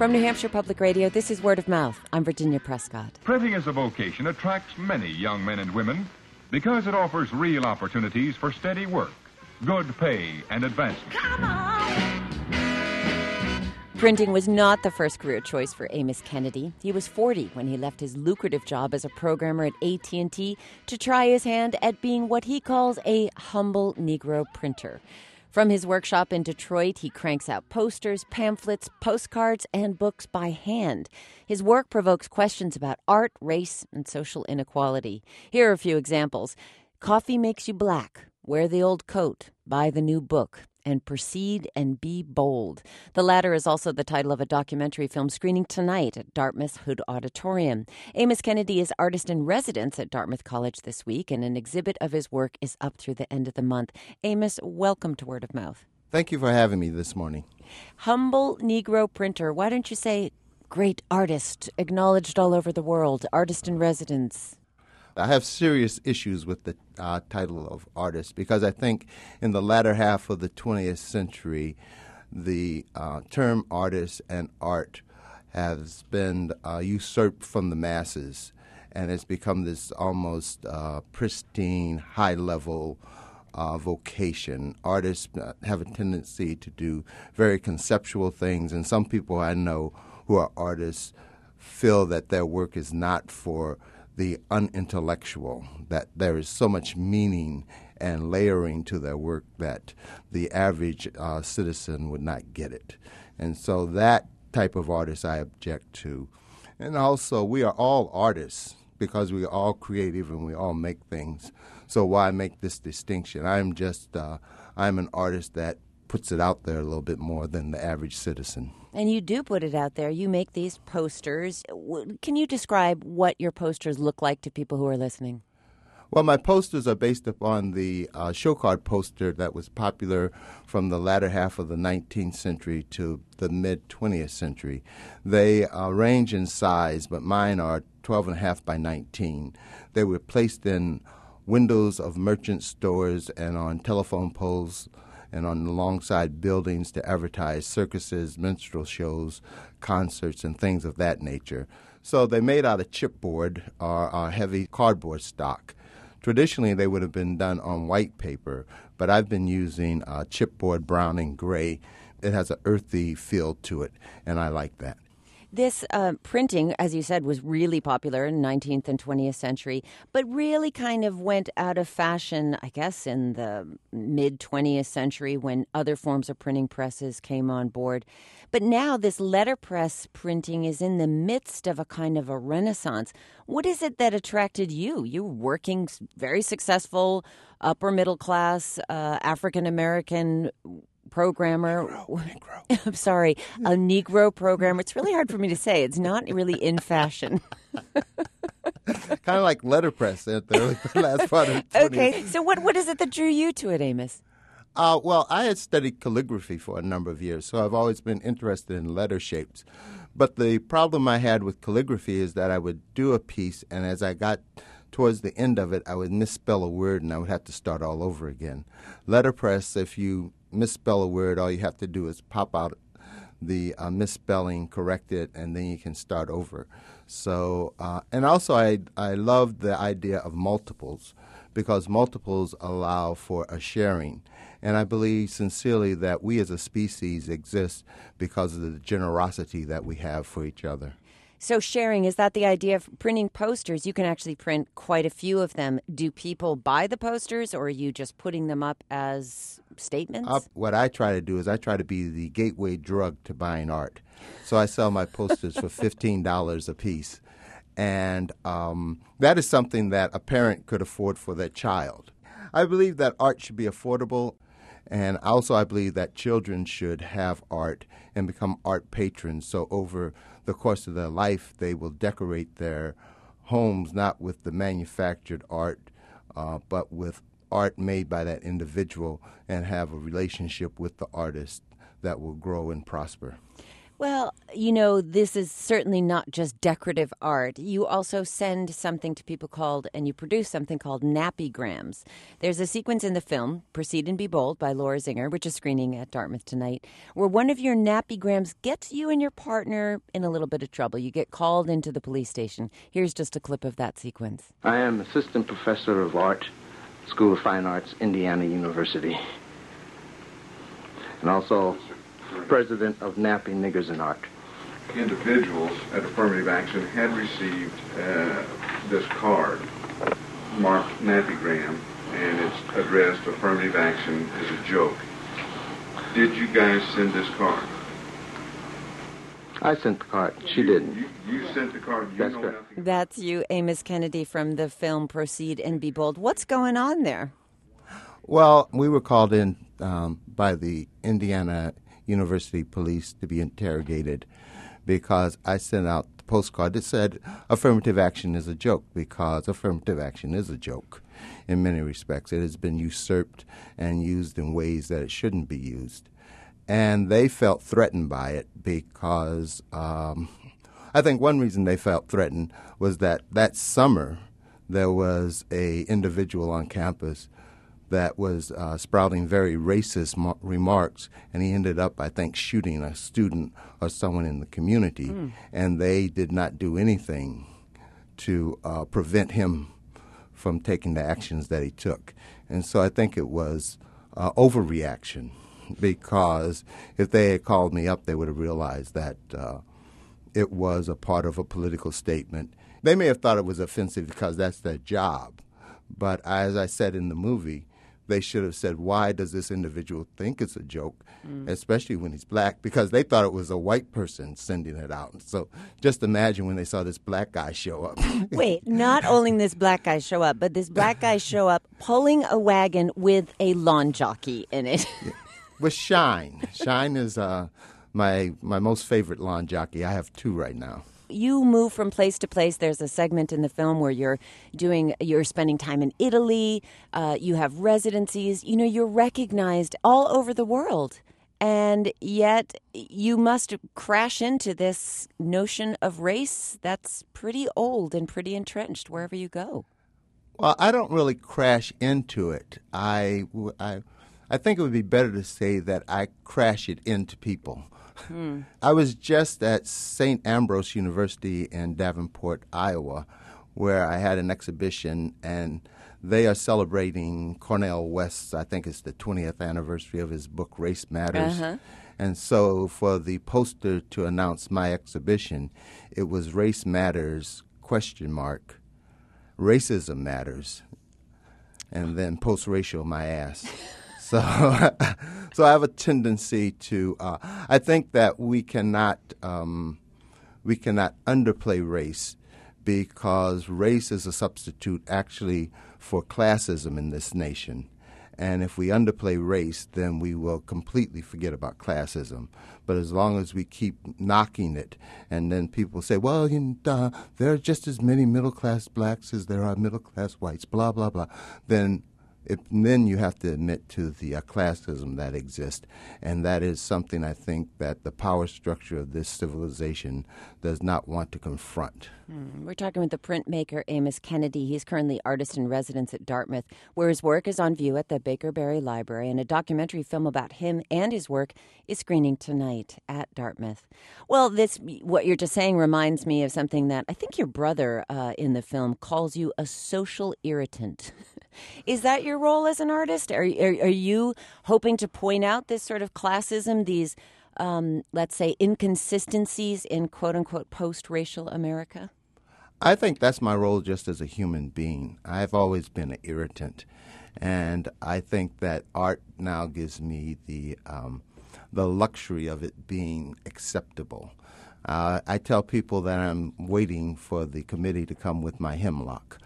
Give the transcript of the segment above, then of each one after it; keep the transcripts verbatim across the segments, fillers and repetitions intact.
From New Hampshire Public Radio, this is Word of Mouth. I'm Virginia Prescott. Printing as a vocation attracts many young men and women because it offers real opportunities for steady work, good pay, and advancement. Come on! Printing was not the first career choice for Amos Kennedy. He was forty when he left his lucrative job as a programmer at A T and T to try his hand at being what he calls a humble Negro printer. From his workshop in Detroit, he cranks out posters, pamphlets, postcards, and books by hand. His work provokes questions about art, race, and social inequality. Here are a few examples. Coffee makes you black. Wear the old coat. Buy the new book. And proceed and be bold. The latter is also the title of a documentary film screening tonight at Dartmouth Hood Auditorium. Amos Kennedy is artist in residence at Dartmouth College this week, and an exhibit of his work is up through the end of the month. Amos, welcome to Word of Mouth. Thank you for having me this morning. Humble Negro printer. Why don't you say great artist, acknowledged all over the world, artist in residence? I have serious issues with the uh, title of artist because I think in the latter half of the twentieth century, the uh, term artist and art has been uh, usurped from the masses, and it's become this almost uh, pristine, high-level uh, vocation. Artists have a tendency to do very conceptual things, and some people I know who are artists feel that their work is not for the unintellectual, that there is so much meaning and layering to their work that the average uh, citizen would not get it. And so that type of artist I object to. And also, we are all artists because we are all creative and we all make things. So why make this distinction? I'm just, uh, I'm an artist that puts it out there a little bit more than the average citizen. And you do put it out there. You make these posters. Can you describe what your posters look like to people who are listening? Well, my posters are based upon the uh, show card poster that was popular from the latter half of the nineteenth century to the mid-twentieth century. They uh, range in size, but mine are twelve and a half by nineteen. They were placed in windows of merchant stores and on telephone poles and on alongside buildings to advertise circuses, minstrel shows, concerts, and things of that nature. So they made out of chipboard or, or heavy cardboard stock. Traditionally, they would have been done on white paper, but I've been using uh, chipboard brown and gray. It has an earthy feel to it, and I like that. This uh, printing, as you said, was really popular in the nineteenth and twentieth century, but really kind of went out of fashion, I guess, in the mid-twentieth century when other forms of printing presses came on board. But now this letterpress printing is in the midst of a kind of a renaissance. What is it that attracted you? You're working very successful, upper-middle-class, uh, African-American programmer. Negro, Negro. I'm sorry, a Negro programmer. It's really hard for me to say. It's not really in fashion. Kind of like letterpress at the, early, the last part of the twentieth. Okay, so what, what is it that drew you to it, Amos? Uh, well, I had studied calligraphy for a number of years, so I've always been interested in letter shapes. But the problem I had with calligraphy is that I would do a piece, and as I got towards the end of it, I would misspell a word, and I would have to start all over again. Letterpress, if you misspell a word, all you have to do is pop out the uh, misspelling, correct it, and then you can start over. So, uh, and also I I love the idea of multiples because multiples allow for a sharing. And I believe sincerely that we as a species exist because of the generosity that we have for each other. So sharing, is that the idea of printing posters? You can actually print quite a few of them. Do people buy the posters, or are you just putting them up as statements? Up, what I try to do is I try to be the gateway drug to buying art. So I sell my posters for fifteen dollars a piece. And um, that is something that a parent could afford for their child. I believe that art should be affordable. And also I believe that children should have art and become art patrons. So over the course of their life, they will decorate their homes not with the manufactured art, uh, but with art made by that individual and have a relationship with the artist that will grow and prosper. Well, you know, this is certainly not just decorative art. You also send something to people called, and you produce something called nappygrams. There's a sequence in the film, Proceed and Be Bold by Laura Zinger, which is screening at Dartmouth tonight, where one of your nappygrams gets you and your partner in a little bit of trouble. You get called into the police station. Here's just a clip of that sequence. I am Assistant Professor of Art, School of Fine Arts, Indiana University, and also President of Nappy Niggers in Art. Individuals at Affirmative Action had received uh, this card marked Nappygram, and it's addressed Affirmative Action is a joke. Did you guys send this card? I sent the card. She you, didn't. You, you sent the card. You That's know correct. nothing. That's you, Amos Kennedy, from the film Proceed and Be Bold. What's going on there? Well, we were called in um, by the Indiana University Police to be interrogated because I sent out the postcard that said affirmative action is a joke, because affirmative action is a joke in many respects. It has been usurped and used in ways that it shouldn't be used. And they felt threatened by it because um, I think one reason they felt threatened was that that summer there was a individual on campus that was uh, sprouting very racist mo- remarks, and he ended up, I think, shooting a student or someone in the community, mm. and they did not do anything to uh, prevent him from taking the actions that he took. And so I think it was uh, overreaction, because if they had called me up, they would have realized that uh, it was a part of a political statement. They may have thought it was offensive because that's their job, but as I said in the movie, they should have said, why does this individual think it's a joke, mm. especially when he's black, because they thought it was a white person sending it out. So just imagine when they saw this black guy show up. Wait, not only this black guy show up, but this black guy show up pulling a wagon with a lawn jockey in it. Yeah. With Shine. Shine is uh, my my most favorite lawn jockey. I have two right now. You move from place to place. There's a segment in the film where you're doing, you're spending time in Italy. Uh, you have residencies. You know, you're recognized all over the world. And yet you must crash into this notion of race that's pretty old and pretty entrenched wherever you go. Well, I don't really crash into it. I, I, I think it would be better to say that I crash it into people. Hmm. I was just at Saint Ambrose University in Davenport, Iowa, where I had an exhibition, and they are celebrating Cornel West's, I think it's the twentieth anniversary of his book, Race Matters. Uh-huh. And so for the poster to announce my exhibition, it was Race Matters, question mark, Racism Matters, and then post-racial my ass. So, so I have a tendency to. Uh, I think that we cannot um, we cannot underplay race, because race is a substitute actually for classism in this nation. And if we underplay race, then we will completely forget about classism. But as long as we keep knocking it, and then people say, well, you know, uh, there are just as many middle-class blacks as there are middle-class whites, blah, blah, blah, then It, then you have to admit to the uh, classism that exists, and that is something I think that the power structure of this civilization does not want to confront. Hmm. We're talking with the printmaker Amos Kennedy. He's currently artist in residence at Dartmouth, where his work is on view at the Baker Berry Library, and a documentary film about him and his work is screening tonight at Dartmouth. Well, this what you're just saying reminds me of something that I think your brother uh, in the film calls you a social irritant. Is that your role as an artist? Are, are, are you hoping to point out this sort of classism, these, um, let's say, inconsistencies in quote-unquote post-racial America? I think that's my role just as a human being. I've always been an irritant, and I think that art now gives me the um, the luxury of it being acceptable. Uh, I tell people that I'm waiting for the committee to come with my hemlock.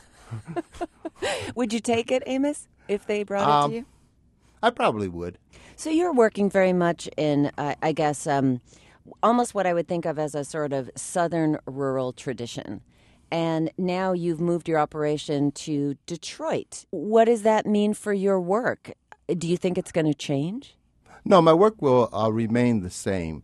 Would you take it, Amos, if they brought um, it to you? I probably would. So you're working very much in, uh, I guess, um, almost what I would think of as a sort of southern rural tradition. And now you've moved your operation to Detroit. What does that mean for your work? Do you think it's going to change? No, my work will uh, remain the same.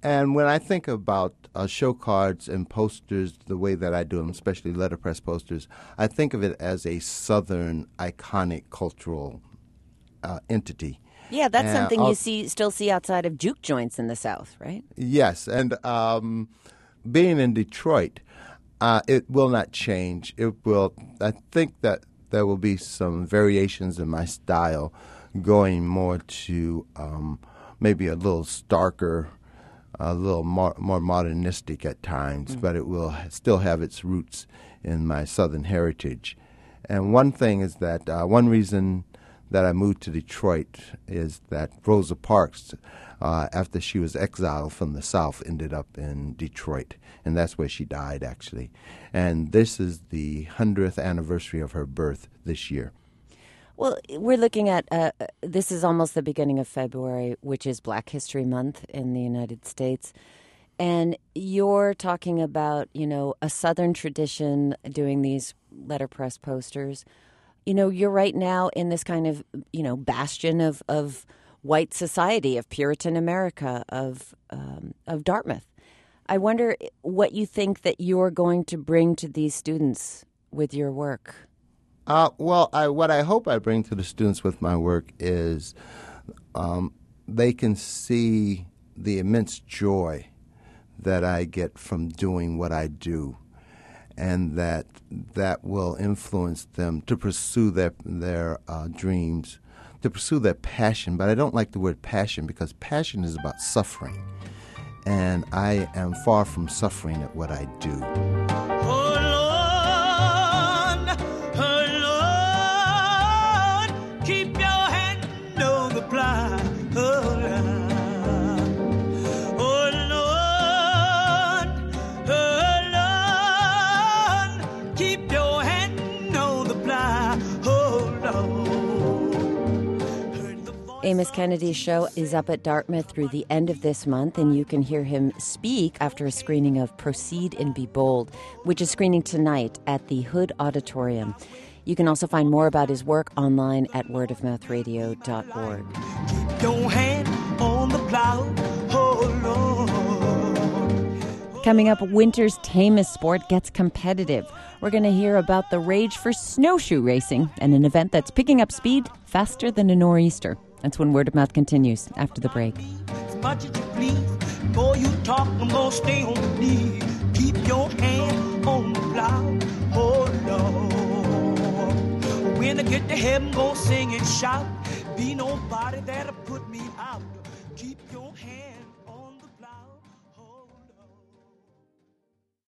And when I think about uh, show cards and posters the way that I do them, especially letterpress posters, I think of it as a Southern iconic cultural uh, entity. Yeah, that's And something I'll- you see still see outside of juke joints in the South, right? Yes, and um, being in Detroit, uh, it will not change. It will. I think that there will be some variations in my style, going more to um, maybe a little starker, a little more, more modernistic at times, mm. but it will still have its roots in my Southern heritage. And one thing is that uh, one reason that I moved to Detroit is that Rosa Parks, uh, after she was exiled from the South, ended up in Detroit, and that's where she died, actually. And this is the hundredth anniversary of her birth this year. Well, we're looking at, uh, this is almost the beginning of February, which is Black History Month in the United States. And you're talking about, you know, a Southern tradition doing these letterpress posters. You know, you're right now in this kind of, you know, bastion of, of white society, of Puritan America, of um, of Dartmouth. I wonder what you think that you're going to bring to these students with your work. Uh, well, I, what I hope I bring to the students with my work is um, they can see the immense joy that I get from doing what I do, and that that will influence them to pursue their their uh, dreams, to pursue their passion. But I don't like the word passion because passion is about suffering, and I am far from suffering at what I do. Keep your hand on the plow. Oh, Lord. Oh, Lord. Keep your hand on the plow. Oh, Lord. Amos Kennedy's show is up at Dartmouth through the end of this month, and you can hear him speak after a screening of Proceed and Be Bold, which is screening tonight at the Hood Auditorium. You can also find more about his work online at word of mouth radio dot org. Keep your hand on the plow, oh Lord. Coming up, winter's tamest sport gets competitive. We're going to hear about the rage for snowshoe racing and an event that's picking up speed faster than a nor'easter. That's when Word of Mouth continues after the break. As much as you please, before you talk, I'm going to stay on the knee. Keep your hand on the plow, oh Lord. When I get to heaven, go sing and shout. Be nobody that'll